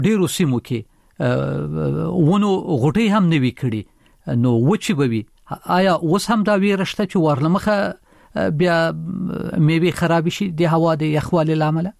ډیرو سیمو کې ونو غټي هم نوي کړي نو وچی بوي آیا اوس هم دا ویرشته چې ورلمخه بیا میوه خراب شي د هوا د یخوالي لامل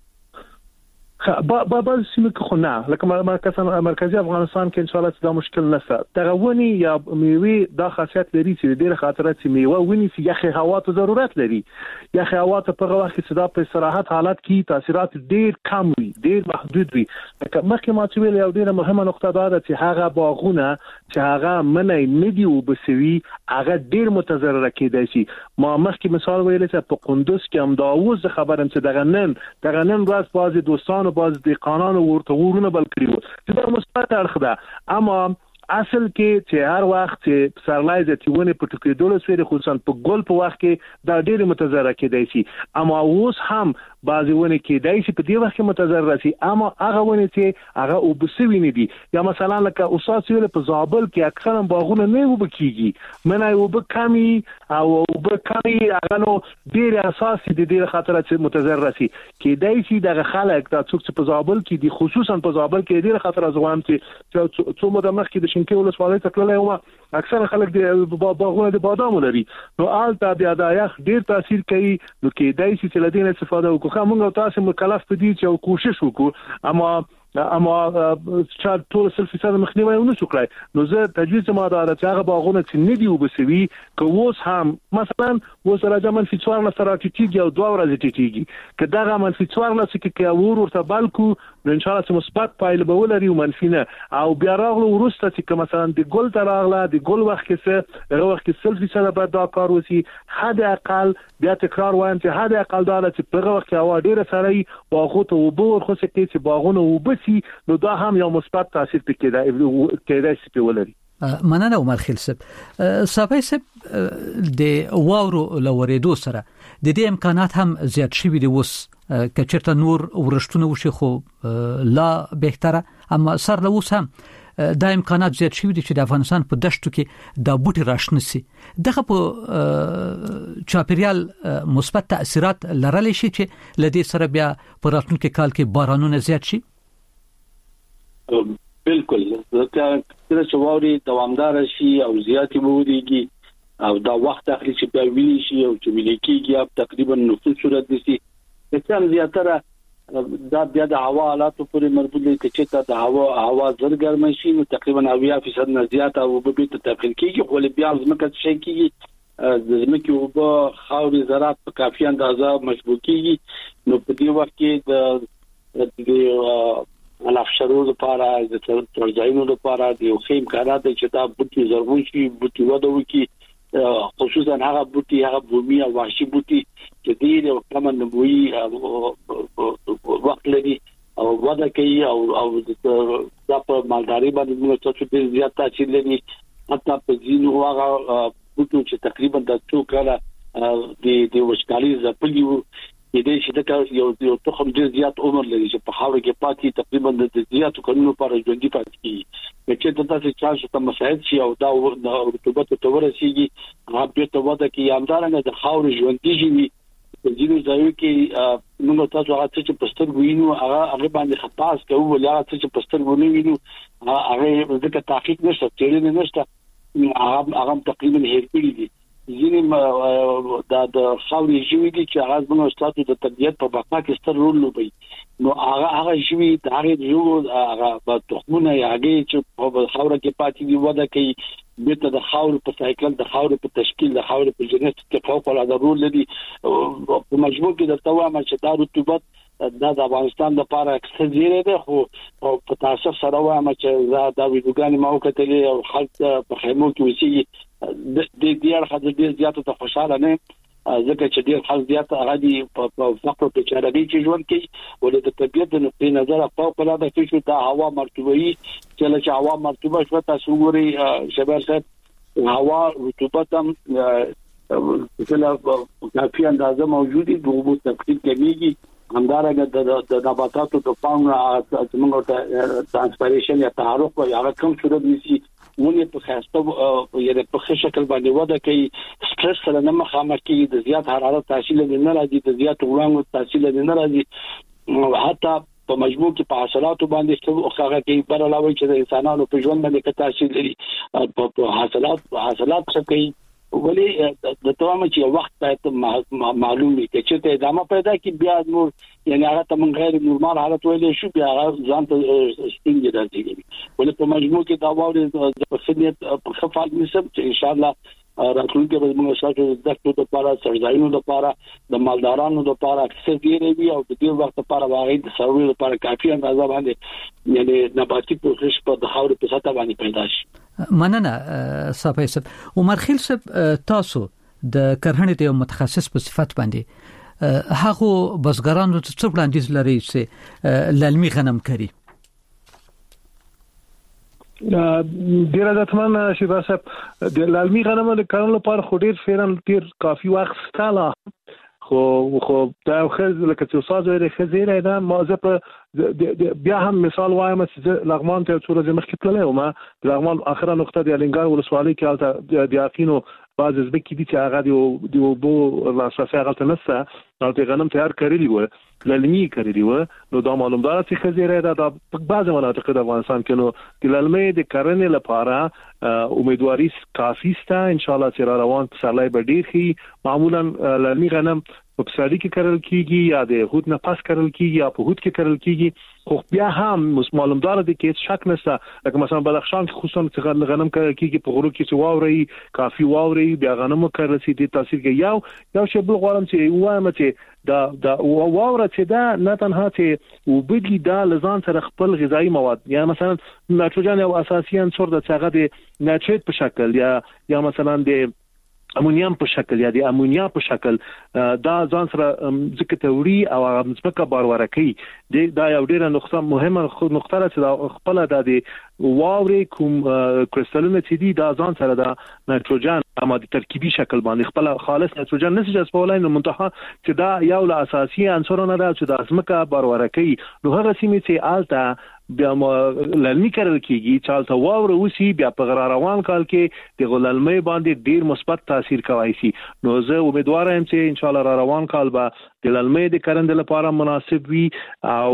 با سیمه که خو نه لکه مرکزی افغانستان کې ان شاء الله دا مشکل نشته تغونی یا میوه دا خاصیت لري چې ډیره خاطرات چې میوه ونی چې یخ هوا ته ضرورت لري یخ هوا ته په وخت کې صدا په استراحت حالت کې تاثیرات ډیر کم وي ډیر محدود وي مخکې ما چې ویل یو ډیره مهمه نقطه ده چې هغه باغونه چې هغه منای ندی او بسوي هغه ډیر متضرر کېدای شي ما مخکې مثال ویل چې په قندوز کې هم دا اوس خبرم چې دغه نن ورځ بعضی دوستان باز د قانون ورته ورونه بل کړیو چې دا مثبت اړخ ده اما اصل کې چې هر وخت چې سرلای زتیونه په ټکې دولس ویل خصوصا په ګول په وخت کې دا ډېر متضرر کېدای شي اما اوس هم بعضیونه کې دای شي په دې وخت کې متضرر شي اما هغه ونه چې هغه وبسوي نه دي یا مثلا لکه اوساس ویل په زابل کې اکثرا باغونه نه وبکیږي منای وبکامي او وبکامي هغه نو ډېر اساسي د دې خاطر چې متضرر شي کې دای شي دغه خلک دا څوک چې په زابل کې دي خصوصا په زابل کې ډېر خطر ازغوام چې څو مده مخکې د شینکي ولسوالۍ ته تللی و اکثر خلک د باغونه د بادامو لري نو آلته بیا د یخ ډیر تاثیر کوي نو کې دای شي چې لدین استفاده وکړو موږ تاسو مکلف پدې چې کوشش وکړو اما چې ټول 100% مخنیوي ونه شو کړای نو زه تجویز ما دا چې هغه باغونه چې ندي وبسوي کووس هم مثلا وسره منفي 4 سره ټیټیږي او 2 ورځې ټیټیږي که دا منفي 4 کې ورته بالکو نو ان شاء الله چې مثبت پایله به ولري او منفي نه او بیا راغلو ورسته چې مثلا د ګل تر راغله د ګل وخت کې هغه وخت کې 100% به دا کار وسی حد اقل بیا تکرار وایم چې حد اقل دا چې په وخت کې هوا ډیره سره باغو ته وبور خو چې باغونه وبسي نو دا هم یو مثبت تاثیر پکې کېدای شي په ولري مننه عمر خیل صاحب د واورو لوریدو سره د دې امکانات هم زیات شوي دي اوس کچرته نور ورشتونه وشي خو لا بهتره اما سر له اوس هم دا امکانات زیات شوي دي چې د افغانستان په دشتو کې د بوټي راشنسي دغه په چاپیریال مثبت تاثیرات لرلی شي چې لدې سره بیا په راتلونکي کال کې بارانونه زیات شي بالکل ځکه چې واوري دوامدار شي او زیاتې بودیږي او دا وخت اخلي چې بیا ویلي شي او چې ویلي کېږي اب تقریبا نفوس صورت دي چې هم زیاتره دا بیا د هوا حالاتو پورې مربوط دي چې د هوا زر ګرمه شي نو تقریبا 80% نه زیات او به ته تبخیر کېږي خو بیا ځمکه شي کېږي د ځمکې او په خاوري زراعت په کافي اندازه مشبوع کېږي نو په دې وخت کې د الافشرو لپاره د ترځایونو لپاره د یو خیم کارات چې دا بوټي زرغون شي بوټي وده وکړي خصوصا هغه بوټي هغه بومي او وحشي بوټي چې ډېر او کم نبوي وخت لري او وده کوي او د په مالداري باندې موږ څه ډېر زیات تاثیر لري حتی په ځینو هغه بوټو چې تقریبا د څو کاله د وشکالي زپلیو دې چې دا یو تخم ډیر زیات عمر لري چې په خاور کې پاتې تقریبا د زیاتو کلونو لپاره ژوندۍ پاتې کیږي چې دا تاسو چانس ته مساعد شي او دا رطوبت ته ورسیږي هغه به ته وده کې همدارنګه د خاور ژوندۍ شي په ځینو ځایو کې موږ تاسو هغه چې پستر وینو هغه باندې خطاس کوو ولا چې پستر وینو هغه د تحقیق نشته تیرې نشته هغه تقریبا هیر کړی دي ځینې د خاورې ژوي دي چې هغه زموږ ستاسو د طبيعت په بقا کې ستر رول لوبي نو هغه ژوي د هغه ژوو هغه په تخمونه هغه چې په خاور کې پاتې دي وده کوي بیرته د خاور په سایکل د خاور په تشکیل د خاور په جنټ کې فوق العاده رول لري په مجموع کې د توامه چې دا رطوبت د افغانستان لپاره اکثر زیره ده خو په تاسو سره وایم چې دا ویډیوګان ما وکړلې او خلک په خیمو کې وسیږي د دې اړخ د ډیر زیاتو ته خوشاله نه ځکه چې ډیر خلک زیات هغه دي په فقر په چارهدي چې ژوند کوي ولې د طبيعت د نقطې نظر فوق العاده چې د هوا مرطوبه چې هوا مرطوبه شو تاسو ګوري شباب صاحب هوا رطوبت هم کافي اندازه موجودي د اوبو تقسیم کمیږي همدارنګه د نباتاتو د فاونا څنګه ته ترانسپیریشن یا تعارف او هغه کوم صورت نشي ونه په خاصه یا په ښه شکل باندې وده کوي سټرس سره نه مخامخ کیږي د زیات حرارت تاثیر نه راځي د زیات وړاندو تاثیر نه راځي حتی په مجموع کې په حاصلاتو باندې هغه کې پر علاوه چې د انسانانو په ژوند باندې تاثیر لري په حاصلات څه کوي ولی د توامه چې وخت ته معلوم وي چې ته ادامه پیدا کی بیا نور یعنی هغه ته من غیر نورمال حالت ویلې شو بیا ځان ته ستنګ درځي ولی په مجموع کې دا واوري د خدمت په خفاف نسب چې ان شاء الله راتلونکي به موږ ساتو د دکتور لپاره سرځایونو لپاره د مالدارانو لپاره اکثر ډیروي او د دې وخت لپاره واغې د سروي لپاره کافي اندازه باندې یعنی نباتي پروسس په د خاورې په سطح باندې پیدا شي. مننه صافی صاحب. عمر خیل صاحب تاسو د کرهڼې د متخصص په صفت باندې هغه بزګرانو ته څه وړاندیز لري چې للمي غنم کوي؟ ډیر عزتمن شیبا صاحب د لالمي غنم د کارونو لپاره خو ډیر فعلا ډیر کافي وخت ستاله خو دا خو لکه چې ساز لري خزيره ده ما زه په بیا هم مثال وایم چې لغمان ته څو ورځې مخکې تللی وم د لغمان اخره نقطه د الینګار ولسوالۍ کې حالت د یقینو بعض ځکه چې هغه دی وبو لاسه غلطه نسته او د غنم تیار کړی و لالمي کړی و نو دا معلومدار چې خزيره ده د بعض مناطق د افغانستان کې نو د لالمي د کرنې لپاره امیدواري کافي سته ان شاء الله چې روان پسرلی به ډیر شي. معمولا لالمي غنم په پسرلی کې کرل کیږي یا د هوت نه پاس کرل کیږي یا په هوت کې کرل کیږي خو بیا هم معلومدار دي کې شک نشته لکه مثلا بدخشان کې خصوصا غنم کرل کیږي په غرو کې واوري کافي واوري بیا غنم کرل سي د تاثیر کې یو شی بل غواړم چې وایم چې دا واوره چې دا نه تنها چې وبدي دا لزان سره خپل غذایی مواد یا مثلا نایتروجن او اساسي عنصر د څنګه د نایتریت په شکل یا مثلا د امونیم په شکل یا د امونیا په شکل دا ځان سره ځکه توري او ځمکه بارور کوي دا یو ډیره مهمه نقطه ده چې خپل د واوري کوم کریستالونه چې دي دا ځان سره د نایتروجن اما د ترکیبي شکل باندې خپل خالص نایتروجن نشي جذبولای نو منتها چې دا یو له اساسي عنصرونه ده چې د ځمکه بارور کوي نو هغه سیمه چې آلته بیا لالمي کرل کیږي چالت واوره وسی بیا په روان کال کې د غلالمي باندې ډیر مثبت تاثیر کوي سي نو زه امیدوار یم چې ان شاء الله روان کال به د لالمي د کرند لپاره مناسب وي او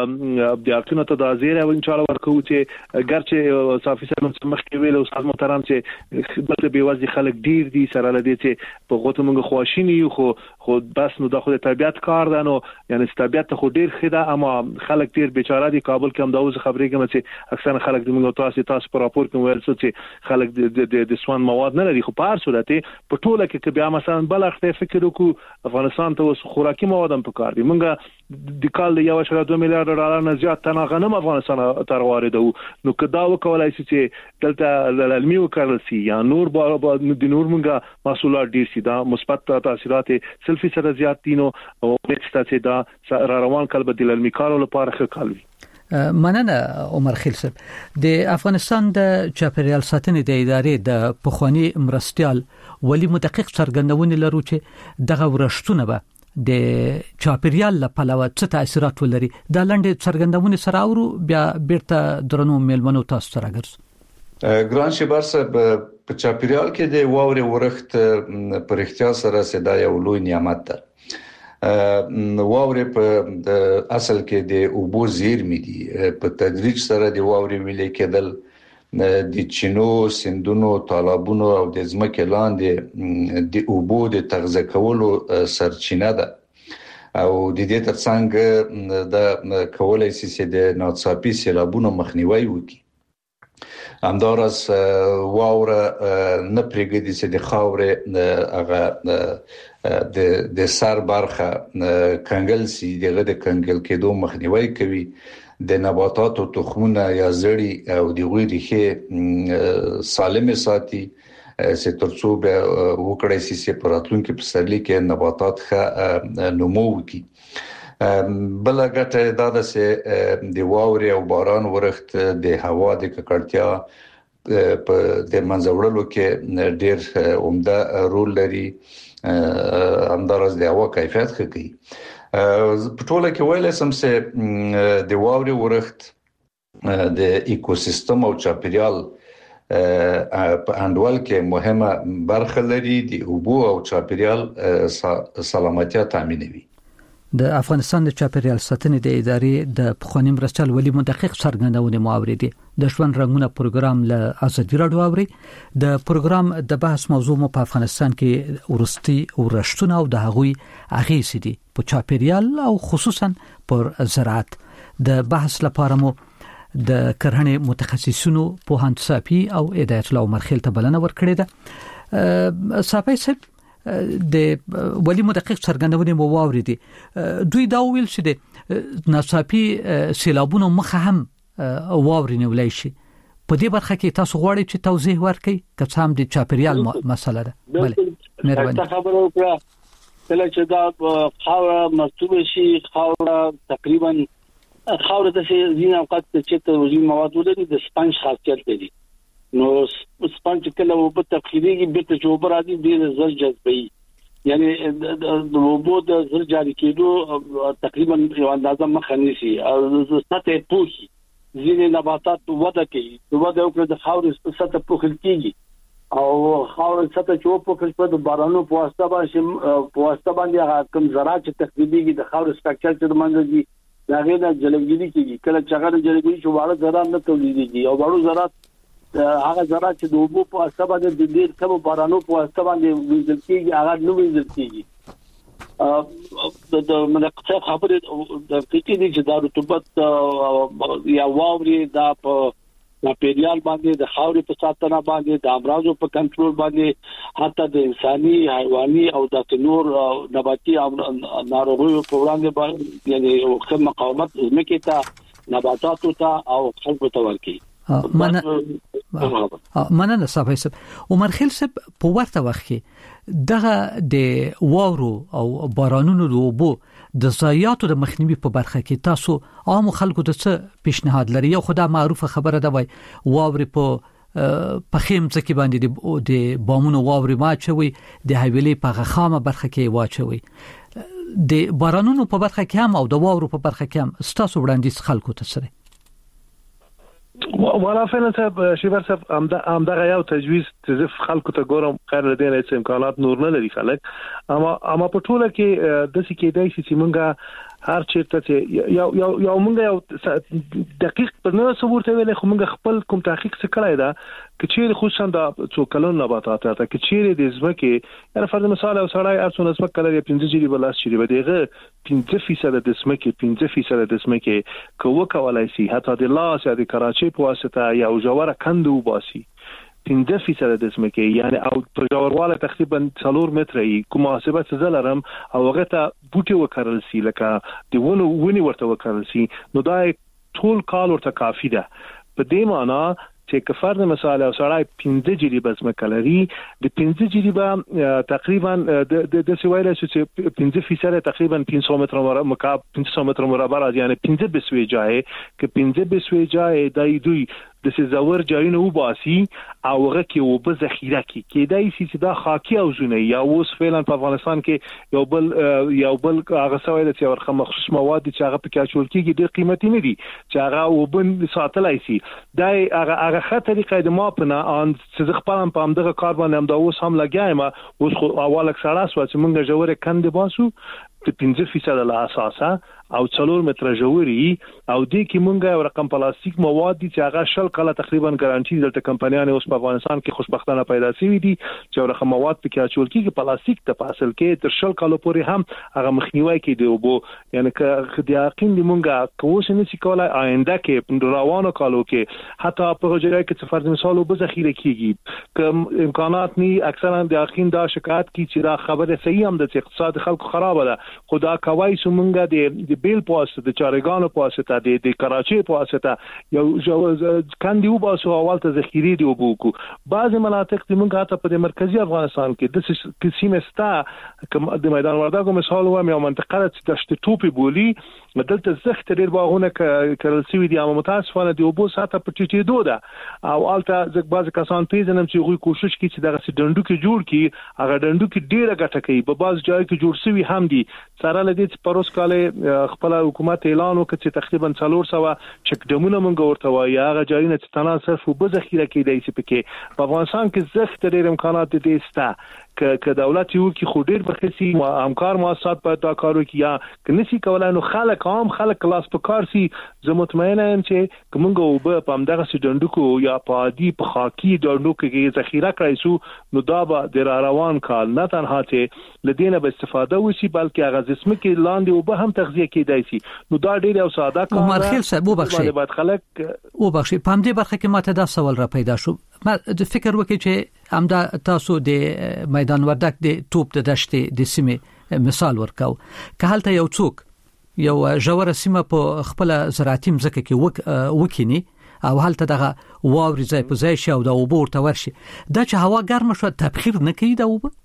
د اړتیا ته د ازیر او ان شاء الله ورکو چې ګرچه صافي سره مخکې ویل استاد محترم چې خدمت به وځي خلک ډیر دي سره لدی چې په غوته موږ خواشینی خو بس نو د خو طبيعت کار ده نو یعنی طبيعت خو ډیر خدا اما خلک ډیر بیچاره دي کابل کې هم دا اوس خبرې کوم چې اکثر خلک د موږ تاسو په راپور کې ویل چې خلک د سوان مواد نه لري خو په هر صورت په ټوله کې بیا مثلا بل اخته فکر وکړو افغانستان ته اوس خوراکي مواد هم په کار دي موږ د کال 1.2 میلیارډ ډالر نه زیات تنه غنم افغانستان ته واردو نو کدا وکولای شي چې دلته لالمي وکړل سي یا نور د نور موږ محصولات ډیر سي دا مثبت تاثیرات سلفي سره زیات دي نو او چې دا روان کال به د لالمي کارو لپاره ښه کال وي. مننه عمر خیل صاحب. د افغانستان د چاپیریال ساتنې د ادارې د پخوانی مرستيال ولی مدقق څرګندونه لرو چې دغه ورشتونه به د چاپیریال لپاره څه تاثیرات ولري دا لنډه څرګندونه سره اورو بیا بیرته درنو میلمنو تاسو سره ګرځو. ګران شبر صاحب په چاپیریال کې د واوري ورښت پر اختیار سره سدا یو لوی نعمت ده. واوري په اصل کې د اوبو زیرمې دي په تدریج سره د واوري ویلې کېدل د چینو سندونو تالابونو او د ځمکې لاندې د اوبو د تغذیه کولو سرچینه ده او د دې ترڅنګ د کولای شي چې د ناڅاپي سیلابونو مخنیوي وکړي. همدارس واوره نه پرېږدي چې د خاورې هغه د سر برخه کنګل سي دغه د کنګل کېدو مخنیوي کوي د نباتاتو تخمونه یا زړی او د غوړي ریښې سالمه ساتي چې ترڅو به وکړي چې په راتلونکي پسرلي کې نباتات ښه نمو وکړي. بل ګټه دا ده چې د واوري او باران ورښت د هوا د ککړتیا په د منځوړلو کې ډېر عمده رول لري همدارس د هوا کیفیت ښه کوي. په ټوله کې ویل سم چې د واوري ورښت د ایکوسیستم او چاپیریال په انډول کې مهمه برخه لري د اوبو او چاپیریال سلامتیا تضمینوي. د افغانستان د چاپیریال ساتنې د ادارې د پخوانی مرستیال ولی مدقق څرګندونه مواردي د ژوند رنگونه پروګرام له ازادي راډیو اوري د پروګرام د بحث موضوع مو په افغانستان کې ورستي ورشتونه او د هغوی اغیزې دي په چاپیریال او خصوصا پر زراعت د بحث لپاره مو د کرهڼې متخصصینو په هندساپي او هدایت الله مرخیل ته بلنه ورکړې ده صافي صاحب د ولی مدقق څرګندونه مو واوریدي دوی دا ویل چې د ناڅاپي سیلابونو مخه هم واورینه ولای شي په دې برخه کې تاسو غواړئ چې توضیح ورکړئ که څه هم د چاپیریال مسله ده بله مهرباني خبره وکړه کله چې دا خاوره مرطوبه شي خاوره تقریبا خاوره ته ځینې اوقات چې توزیع مواد ولري د سپنج خاصیت لري نو سپنج کله وب تخریږي به ته جوبر عادي ډیر زر جذبي یعنی د وبو د زر جاری کېدو تقریبا یو اندازه مخنی شي او سطح پوخي ځینې نباتات وده کوي وده او د خاورې سطح پوخل کېږي او خاورې سطح چې پوخل په د بارانو په واسطه باندې هغه کم زراعت چې تخریبيږي د خاورې سټرکچر چې منځ دي دا غیر جلبګيري کېږي کله چې هغه جلبګيري چې واړه زراعت نه تولیديږي او واړو زراعت هغه زراعت چې د اوبو په واسطه باندې د ډېر کم بارانو په واسطه باندې ویل کېږي هغه نو ویل کېږي د منقطع خبره د فکر دي چې دا رطوبت یا واوري دا په پیریال باندې د خاورې په ساتنه باندې د امراضو په کنټرول باندې حتی د انساني حیواني او د نور نباتي ناروغیو په وړاندې باندې یعنی یو مقاومت زمکه ته نباتاتو ته او خلکو ته ورکړي مننه صافي صاحب عمر خیل صاحب په ورته وخت کې دغه د واورو او بارانونو د اوبو د ضایعاتو د مخنیوي په برخه کې تاسو عام خلکو ته څه پیشنهاد لري یو خدای معروفه خبره ده وای واوري په خیم ځکه باندې د بامونو واوري واچوي د حویلې په غخامه برخه کې واچوي د بارانونو په برخه کې هم او د واورو په برخه کې هم ستاسو وړاندیز خلکو ته سره ولا فعلا صاحب شیبر صاحب امدغه یو تجویز تزف خلکو ته ګورم خیر لري نه امکانات نور نه لري خلک اما په ټوله کې د سې کې دای چې مونږه هر چیرته چې یو مونږ یو دقیق په نه ثبوت ویل خو مونږ خپل کوم تحقیق څه کړای دا کچیر خصوصا د څوکلون نباتات ته کچیر د زمکه یعنی فرض مثال او سړی ارڅون زمکه لري 15 جری بلاس چری بدیغه 15% د زمکه 15% د زمکه کوه کولای شي حتی د لاس یا د کراچي په واسطه یا جوړه کندو باسي 15% د زمکه یعنی او په جوړواله تقریبا 4 متر کوم محاسبه زلرم او هغه ته بوټي وکړل سي لکه دی ونی ورته وکړل سي نو دا ټول کال ورته کافی ده په دې معنی چې کفر مثال او سړی 15 جری بزمکه لري د 15 جری به تقریبا د سویل چې 15% تقریبا 500 متر مکعب 500 متر مربع یعنی 15 بسوي جای که 15 بسوي جای دای دوی د سزاور جایونه وباسي او هغه کې وب ذخیره کې دای چې دا خاکي او زونه یا اوس فعلا په افغانستان کې یو بل هغه سویل چې ورخه مخصوص مواد چې هغه په کې چول کېږي ډېر قیمتي نه دي چې هغه وب ساتلای شي دای هغه خطرې قاعده ما په نه ان چې خپل په همدغه کار باندې هم دا اوس هم لګایم اوس خو اول سره سوا چې مونږ جوړه کند باسو د 15% له اساسه او 4 متر جوړي او د کی مونږه رقم پلاستیک مواد چې هغه شل کله تقریبا ګارانټي دلته کمپنیانه اوس په افغانستان کې خوشبختانه پیدا شوي دي چې رقم مواد په کې اچول کېږي پلاستیک ته فاصل کې تر شل کله پورې هم هغه مخنیوي کې دی وبو یعنی که د یقین دی مونږه کوښښ نه چې کولای آینده کې روانو کالو کې حتی په جریان کې فرض مثال وب ذخیره کېږي کوم امکانات ني اکثرا د یقین دا شکایت کی چې دا خبره صحیح هم د اقتصاد خلکو خراب ده خدا کوي سمونګه د بیل پوسټ د چارګانو پوسټ د کراچي پوسټ یو کاندیو باسو اول ته ذخیره دی وبوکو بعض مناطق د مونږه ته په مرکزی افغانستان کې د قسمه ستا د میدان وردګو مثال و یو منطقه چې دشت توپی بولی دلته زخت ډیر باغونه کړل سوي دي اما متاسفانه دی وبو ساته په ټیټې دوده او الته ځکه بعض کسان پیژنم چې غوي کوشش کوي چې دغه ډندو کې جوړ کی هغه ډندو کې ډیره ګټه کوي په بعض ځای کې جوړ سوي هم دي سره لدی چې پروس کاله خپل حکومت اعلان وکړ چې تقریبا 400 چک ډمونه مونږ ورته وایي هغه ځایونه چې تنها صرف وب ذخیره کېدای شي پکې په افغانستان کې زخت ډیر امکانات دي ستا ک دولت یو کې خو ډیر بخسي همکار مؤسسات په تا کارو کې یا کنيسي کولای نو خلک عام خلک کلاس په کار سي زه مطمئنه یم چې کومګه وب په همدغه سډندکو یا په دې په خاکي ډندو کې ذخیره کړی سو نو دا به د روان کال نه تنها چې لدینه به استفاده وشي بلکې هغه جسم کې لاندې وب هم تغذیه کېدای شي نو دا ډیر او ساده کار عمر خیل صاحب وبخښي بعد خلک وبخښي په دې برخه کې ماته دا سوال را پیدا شو ما د فکر وکړ چې همدا تاسو د میدان وردک د توپ د دشتې د سیمه مثال ورکاو که حالت یو څوک یو جوړه سیمه په خپل زراعتي مزکه کې وکینی او حالت دغه واوري ځای په ځای شو د اوبور ته ورشي دا چې هوا ګرم شو تبخیر نه کوي دا وب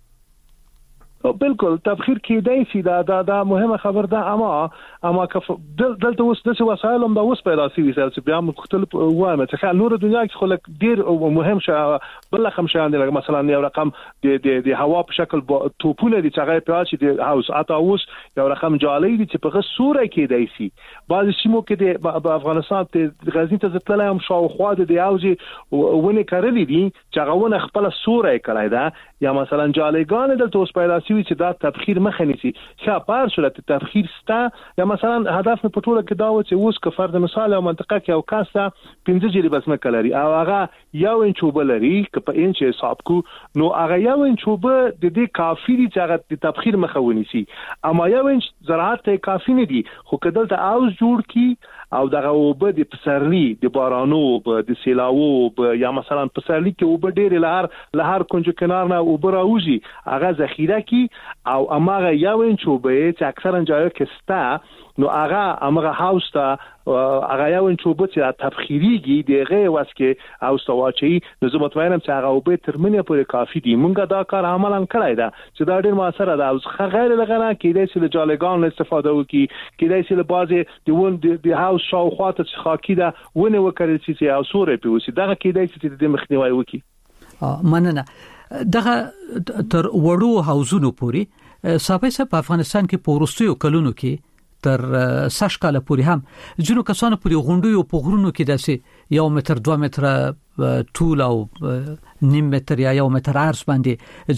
بالکل تبخیر کېدای شي دا مهمه خبر ده اما دلته اوس د وسایل هم د اوس پیدا شي چې بیا مختلف وایي چې نور دنیا کې خلک ډیر مهم شي بل کوم شي اندل مثلا یو رقم د هوا په شکل توپونه دي چې هغه په شي د هاوس اته اوس یو رقم جالي دي چې په صوره کېدای شي بعض سیمو کې د افغانستان د غزنی ته ځتلای هم شاوخوا د یاوزي ونه کړلې دي چې هغه ونه خپل صوره کړای ده یا مثلا جاليګان دلته اوس پیدا چې دا تبخیر مخه نیسي شاپار صورت تبخیر ستا یا مثلا هدف په ټوله کې دا و چې اوس که فرض مثال او منطقه کې او کاسه 15 جری بس مکه لري او هغه یو انچ وبلري که په انچ حساب کو نو هغه یو انچ وب د دې کافی دي چې هغه د تبخیر مخه ونیسي اما یو انچ زراعت ته کافی نه دي خو کدلته اوس جوړ کی او دغه وب د پسرلی د بارانو د سیلاو یا مثلا پسرلی کې وب ډیر لهر کنج کنار نه وب راوځي هغه ذخیره کی او امغه یو انچ وب چې اکثرا ځایو کې ستا نو هغه امغه هاوس ته هغه یو انچ وب چې تبخیریږي دغه واسکه او سواچي نو زه مطمئنم چې هغه وب ترمنه پورې کافی دي مونږه دا کار عملاً کړای دا چې دا ډیر موثر ده او غیر لغنه کېدای شي له جالګان استفاده وکړي کېدای شي له بازي د هاوس شاوخواته چې خاکی ده ونه وکړي چې او سورې پیوسی دغه کېدای شي چې د مخنیوي وکړي مننه دغه تر وړو حوزونو پوری صاحب په افغانستان کې پورستیو کلونو کې تر سش کاله پوری هم جنو کسانو پوری غونډیو په غرونو کې داسې 1 متر 2 متر طول او نیم متر یا 1 متر عرض باندې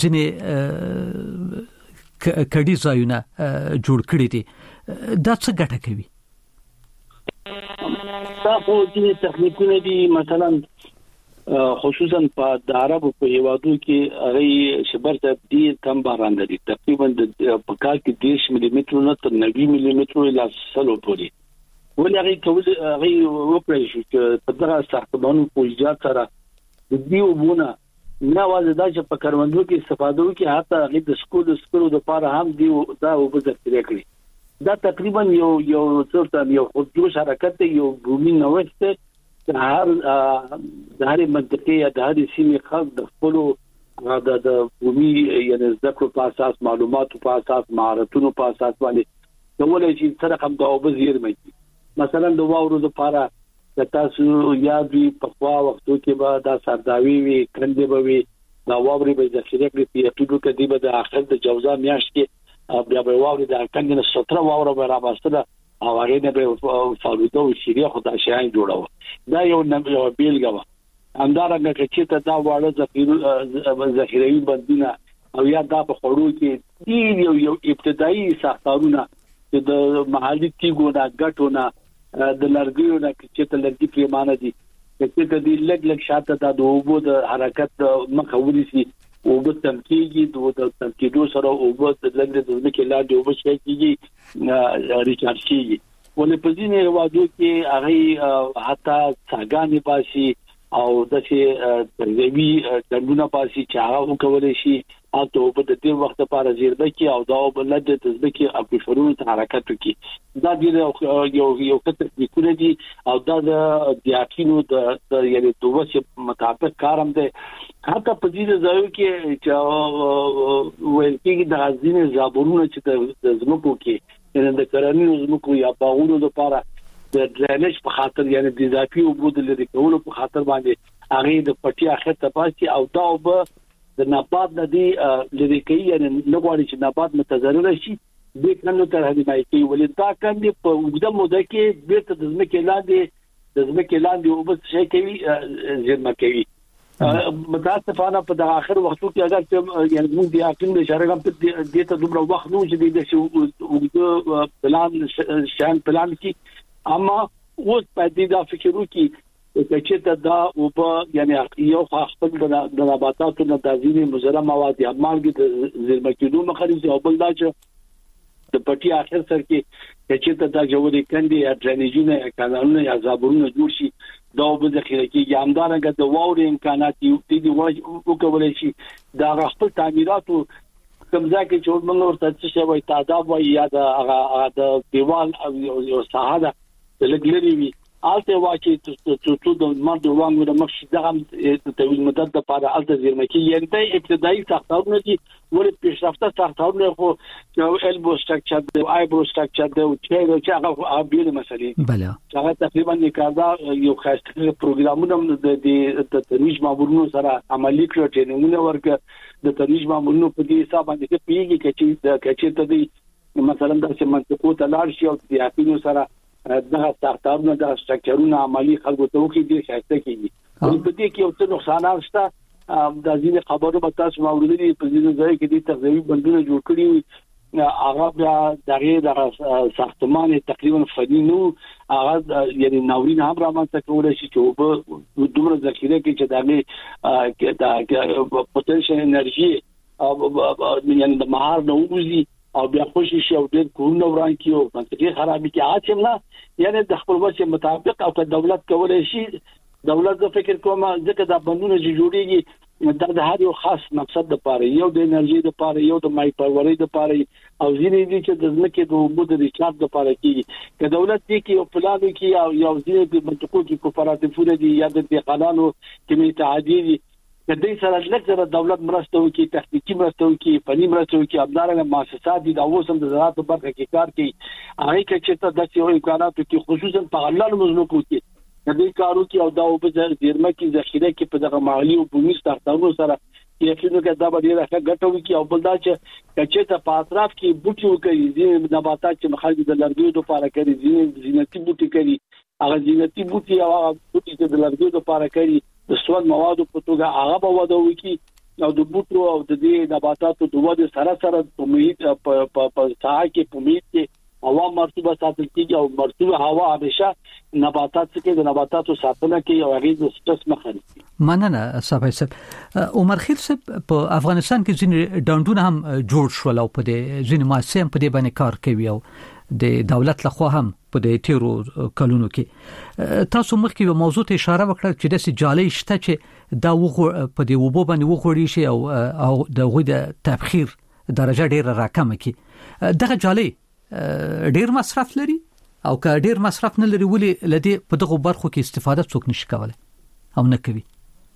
ځنې کډي ځایونه جوړ کړی دي دا څه ګټه کوي تاسو دې تخنیکونه دي مثلا خصوصا په عربو په هیوادو کې هغه شبر ته ډیر کم باران دي تقریبا په کال کې 10 ملي متر نه تر 90 ملي متر لا سلو پوري ولې هغه وپړې شو چې په دغه ساختمانو په ایجاد سره د دیو بونه نه واځي دا چې په کاروندو کې استفاده وکړي حتی هغه د سکولو د لپاره هم دیو دا وبځکړي کړی دا تقریبا یو څه یو خودجوش حرکت یو بومي نوښت د هر منطقې یا د هر سیمې خلک د خپلو د بومي یعنی ذکر په اساس معلوماتو په اساس مهارتونو په اساس باندې کولای شي سره کوم د وبزیر مې مثلا د واورو لپاره د تاسو یاد وي په خوا وختو کې به دا سرداوي وي کندې به وي دا واوري به ذخیره کړي په ټولو کې دی به د اخر د جوزا میاشت کې بیا به واوري د کندې نه 17 واوره به راوستله او هغه نه به فالوده او شیریا خدای شاین جوړاو دا یو بیلګه همدارنګه چې ته دا واړه ذخیروي بندونه او یا دا په خړو کې یو ابتدایي ساختارونه د محلي تیګو نه ګټونه د لرګیو نه چې ته لرګي پیمانه دي چې ته د لګ شاته د اوبو د حرکت مخاوري سي او د تمکیږي د تمکیدو سره او د لګ د ځمکې لاندې او بشي کیږي ریچارج کیږي ولې په ځینې وادو کې هغه حتی څنګه باسي او د چې ترغیبي څنګه باسي چې هغه وکولای شي او په دې وخت لپاره زیربه کې او دا بل د تزبکی اپلیکیشنونو ته حرکت وکړي دا د یو تکنیکونه دي او دا د یقینو د یعنی دوه مطابق کارم ده حتی په دې ځایو کې چې ویل کېږي د غزنی زابورونه چې د زمکو کې یعنی د کرنیزو زمکو یا باغونو لپاره د ډرینیج په خاطر یعنی د اضافي اوبو د لري کولو په خاطر باندې هغه د پټي اخر ته پاتې او دا وب د نبات د دې لري کوي یعنی نغواړي چې نبات متضرر شي د کنو تر هدي مای کوي ولې دا کاندي په وګړه موده کې بیرته د زمکې لاندې وب څه کوي زیرمه کوي متاسفانه په د اخر وختو کې اگر چې یعنی موږ د اقلیم د اشاره کوم د ته دومره وخت نو چې د شو پلان شان پلان کې اما اوس په دې دا فکرو کې چې دا او په یعنی یو خپل د نباتاتو نه د ځینې مضر مواد یا مالګې د زیرمه کېدو مخالف او بل دا چې د پټي اخر سر کې چې دا جوړې کندي یا ډرینیجونه یا کانالونه یا زابرونه جوړ شي دا به ذخیره کیږي همدارنګه د واورې امکانات یو دي وکولای شي دا خپل تعمیراتو کومځه کې چې موږ ورته څه وایي تعداد وایي یا د دیوال او یو ساحه د لګلري وي الته واکي ته د مرد وانګ د مخ دغه طویل مدت لپاره الته زیرمه کې یعنی ته ابتدایي ساختارونه دي ولې پیشرفته ساختارونه خو یو البو سټراکچر دی آیبرو سټراکچر دی چې هغه بیل مسلې بله هغه تقریبا نکادا یو خاصه پروګرامونه د ترویج مامورونو سره عملی کړو ټریننګونه ورکړه د ترویج مامورونو په دې حساب باندې پیږي چې ته دی مثلا د منطقو تلار شي او د اپینو سره دغه ساختارونه د سټراکچرونو عملی خلکو ته وکړي دي خاصه کیږي په دې کې یو څه نقصانات شته د ځینې خبرو په تاسو موردي په دې ځای کې د تغذیوي بندونه جوړ کړي هغه د ساختمان تقریبا فني نو هغه یعنی ناورین هم رامنځته کولای شي چې په دومره ذخیره کې چې د پوتنشل انرژي یعنی د مهار نووزي او بیا خوشي شي او ډېر کورونه وران کیو منطقي خرابې کې عاجم نه یعنی د خپل وجه مطابق او که دولت کولای شي دولت د فکر کومه ځکه د بندونه جوړیږي د هر یو خاص مقصد لپاره یو د انرژي لپاره یو د مای پروري لپاره او ځینې دي چې د ځمکې د اوبو د ریچارج لپاره کیږي که دولت دې کې یو پلان وکړي او یو ځینې د منطقو کې کوپراتیفونه دي یا د قانونو کې متعهدي دي کدی سره لکه دولت مرسته وکړي تخنیکی مرسته وکړي فني مرسته وکړي همدارنګه مؤسسات دي دا اوسم د زراعت په برخه کې کار کوي هغه کې چې د سیاسي امکاناتو کې خصوصا په غلل مزلوکو کې کدی کارو کې او دا په زیرمه کې ذخیره کې په دغه مالی او بومي ساختمانو سره یقینو کې دا به ډیره ګټه وکړي او بل دا چې په اطراف کې بوټي وکړي ځینې نباتات چې مخالف د لرګیو لپاره کوي ځینې زینتي بوټي کوي هغه زینتي بوټي او هغه بوټي چې د لرګیو لپاره کوي د سواد موادو په توګه هغه به وده وکړي او د بوټو او د دې نباتاتو د وده سره په محیط په ساحه کې په محیط کې هوا مرطوبه ساتل کیږي او مرطوبه هوا همیشه نباتات څخه د نباتاتو ساتنه کوي او هغه د سټرس مخه نیسي. مننه صاحب صاحب عمر خیر صاحب په افغانستان کې ځینې ډاونډونه هم جوړ شول او په دې ځینې مؤسسې په دې باندې کار کوي او د دولت لخوا هم په دې تیرو کلونو کې تاسو مخکې یو موضوع ته اشاره وکړه چې د سجالې شته چې دا په دې وبو باندې وغوړي شي او د غوډه تبخیر درجه ډیره راکمه کی دغه جالې ډیر مصرف لري او که ډیر مصرف نه لري ولې لدی په دغه برخو کې استفاده څوک نشي کولای او نه کوي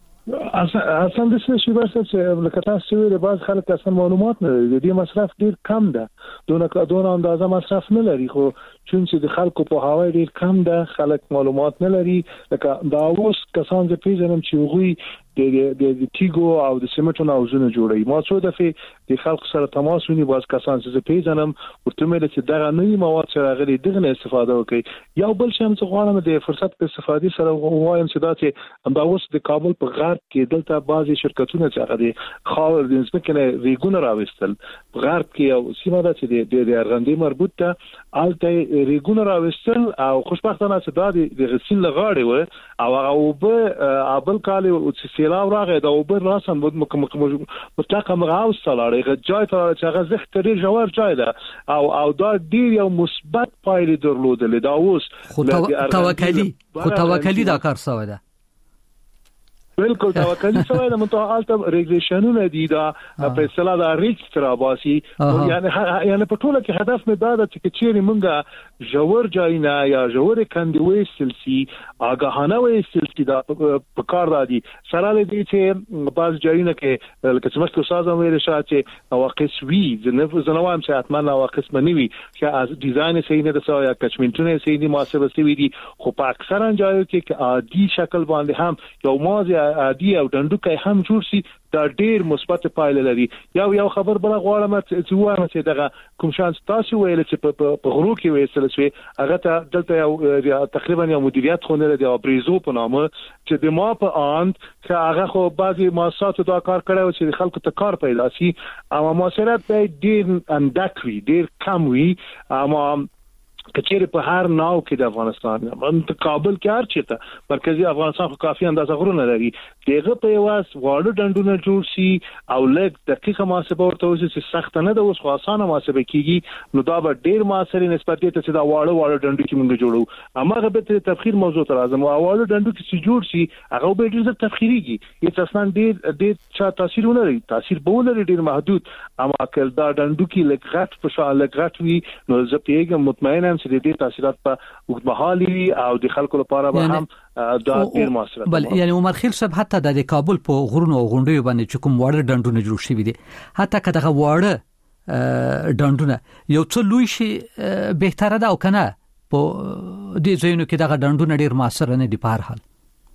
اصلا د څه شي واسه چې لکه تاسو ویل بعض خلک اصلا معلومات نه لري د مصرف ډیر کم ده دونه اندازه مصرف نه لري خو چون چې د خلکو په هوا ډیر کم ده خلک معلومات نه لري لکه دا اوس کسان چې پیژنم چې وغوي د تیګو او د سیمنټو نوزونه جوړي ما څو دفعه د خلکو سره تماس ونی باز کسان چې پیژنم ورته مې چې دغه نوې مواد سره غلي دغه استفاده وکړي یو بل شم چې غواړم د فرصت په استفادې سره وایم چې دا چې دا اوس د کابل په غرب کې دلته بعضي شرکتونه چې هغه د خاور د ځمکې ریګونه راوستل په غرب کې او سیمه ده چې د ارغندې مربوط ده الته ریګونه راوستل او خوشبختانه چې دا د غسیل لغاړي و او هغه بل کال او سیلاب راغی دا وبر راسن مطلقه مغاوس سلاړي جای ته چې هغه زختري جوار جای ده او دا ډیر یو مثبت پایله درلودل دا اوس خو توکلی دا کار سوی ده بالکل توکلی سوی ده متعالته ریګریشنونه دي دا په اصطلاح دا ریجستر باسي یعنی په ټوله کې هدف مې دا ده چې چیرې مونږه جوړ جاینا یا جوړ کندوي سلسي آگاهانه وې سلسي دا په کار دادي سره دې چې باز جاینا کې لکه څنګه سازم ویل چې واقعي وی زنوام چې اتمنه واقعي منوي چې از ډیزاین صحیح نه ده یا کچمنټونه صحیح نه محاسبه شوی دي خو په اکثرا جایو کې عادي شکل باندې هم یو مازه عادي او ډنډوکي هم جوړ شي دا ډیر مثبت پایله لري. یو خبر بل غواړم چې وایم چې دغه کوم شان تاسو ویل چې په غرو کې ویل شوی هغه ته دلته یو تقریبا یو مدیریت خونه لري او بریزو په نامه چې د ما په اند چې هغه خو بعضي مؤسسات دا کار کړو چې خلکو ته کار پیدا شي او مؤسسات به ډیر اندکوي ډیر کم وي اما کچېره په هر ناو کې د افغانستان په کابل کې هر چیرته مرکزی افغانستان خو کافي اندازه غرونه لري دغه په واس واړه ډنډونه جوړ شي او لږ دقیقه محاسبه ورته وشي چې سخت نه ده اوس خو اسانه محاسبه کیږي نو دا به ډیر موثر نسبت ته چې دا واړه ډنډو کې موږ جوړو اما هغه به تفخیر موضوع تر اعظم او واړه ډنډو کې جوړ شي هغه به ډیر زر تفخیریږي هیڅ اصلا ډیر څه تاثیر نه لري تاثیر به لري ډیر محدود اما کله دا ډنډو کې لږ غټ په شان لږ غټ وي نو زه پیګم مطمئنم چې د دې تاثیرات په وګړمحلي او د خلکو لپاره به هم دا ډیر موثر بل یعنی عمر خیل صاحب حتی د کابل په غرونو او غونډیو باندې چې کوم واړه ډنډونه جوړ شوي دي حتی که دغه واړه ډنډونه یو څه لوی شي بهتره ده او کنه په دې ځایونو کې دغه ډنډونه ډیر موثر نه دي په هر حال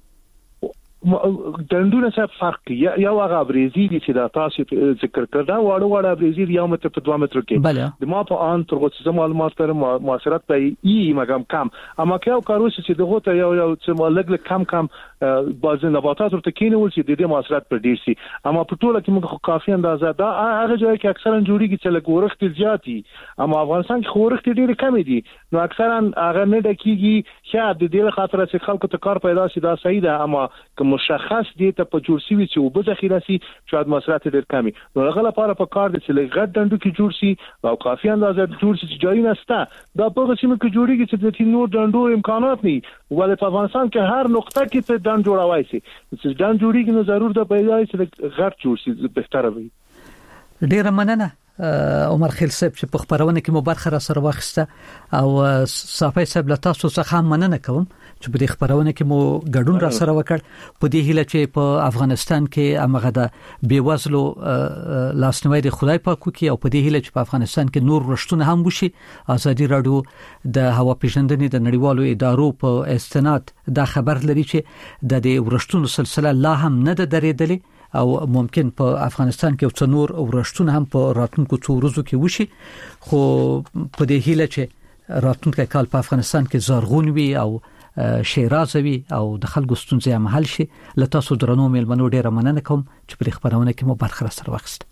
ډنډونه څه فرق یو هغه ابریزي دي چې دا تاسو ذکر کړه واړه ابریزي یو متر په 2 متر کې د ما په ان تر څو معلومات تر موثرت په مګم کم اما که یو کاروس چې دغه ته یو څه لګ کم بعض نباتات ورته کینول چې د دې موثرت پر ډیر شي اما په ټوله کې موږ کافي اندازه دا هغه ځای کې اکثرا جوړیږي چې لګ ورخت زیاتی اما افغانستان کې ورخت ډیر کم دي نو اکثرا هغه نه ډکیږي شاید د دې خاطر چې خلکو ته کار پیدا شي دا صحیح ده اما مشخص دي ته په جوړ شي چې وب ذخیره شي شاید مسرات ډیر کمی نو هغه لپاره په کار دي چې غټ ډنډو کې جوړ شي او کافي اندازه جوړ شي چې جای نسته دا په سیمه کې جوړیږي چې د نور ډنډو امکانات نه ولې په افغانستان کې هر نقطه کې ته ډنډ جوړوي شي چې ډنډ جوړیږي نو ضرور ده پیدا چې غټ جوړ شي بهتره وي. ډیر مننه عمر خیل صاحب چې په خبرونه کې مو برخه را سره واخیسته او صافی صاحب له تاسو څخه مننه کوم چې په دې خبرونه کې مو ګډون را سره وکړ په دې هیله چې په افغانستان کې امغه د بیوزلو لاسنیوي د خدای پاک کوي او په دې هیله چې په افغانستان کې نور رښتونه هم وشي. ازادي رادیو د هوا پیژندنې د نړیوالو ادارو په استناد دا خبر لري چې د دې رښتونو سلسله لا هم نه ده درېدلې او ممکن په افغانستان کې څو نور ورښتونه هم په راتلونکو څو ورځو کې وشي خو په دې هیله چې راتلونکي کال په افغانستان کې زرغون وي او شیرازوي او د خلکو ستونزې هم حل شي. له تاسو درنو مېلمنو ډیره مننه کوم چې په خبرونه کې مو برخه سره واخیسته.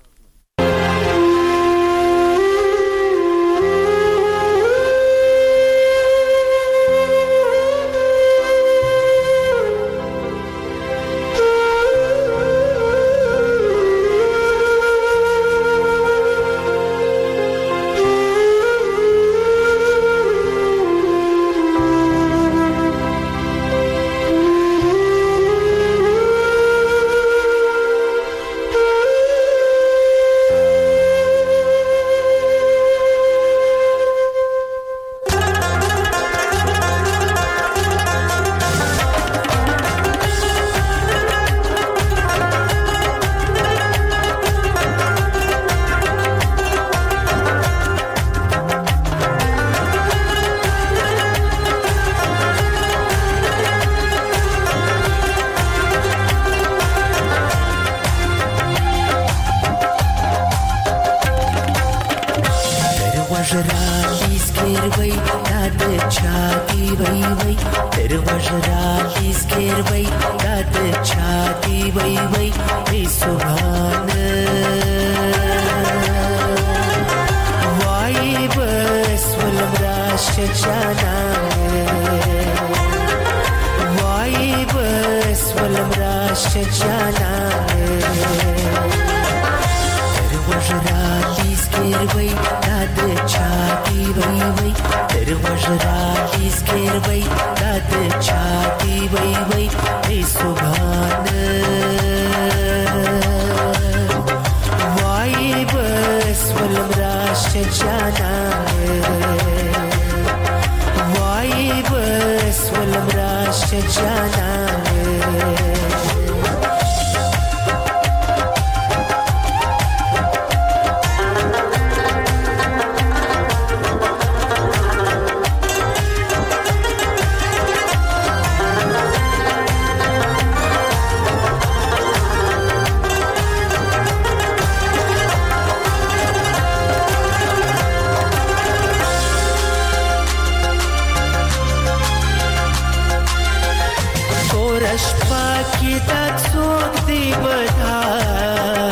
شپه کې د څوک دی بدار